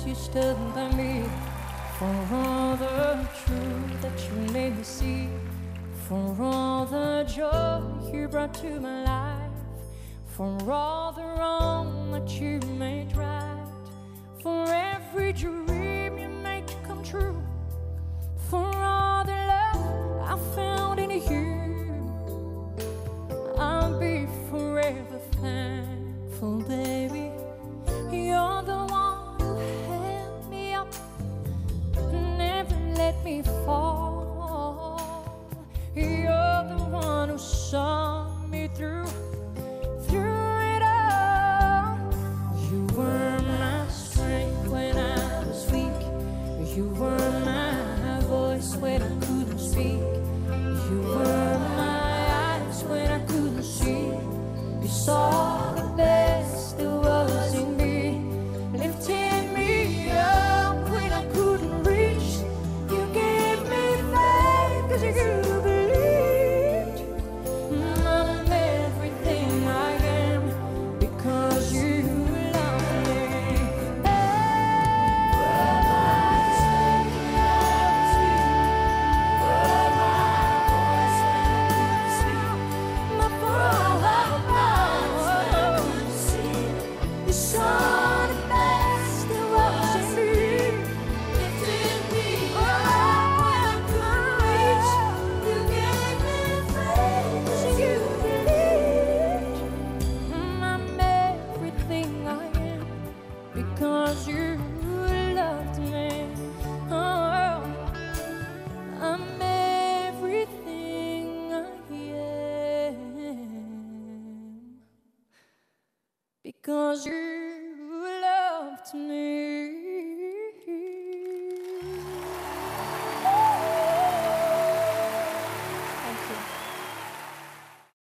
you stood by me, for all the truth that you made me see, for all the joy you brought to my life, for all the wrong that you made right, for every dream you made come true, for all the love I found in you. I'll be forever thankful, baby. You're the one who held me up, never let me fall. You're the one who saw me through it all. You were my strength when I was weak. You were my voice when I couldn't speak. You were my eyes when I couldn't see. You saw the best there was in me, lifting me up when I couldn't reach. You gave me faith 'cause you believed. I'm everything I am because you love me. My you saw the best there was in me, lifted me up when I couldn't reach. You gave me faith 'cause you believed. I'm everything I am because you loved me. Oh, I'm everything I am because you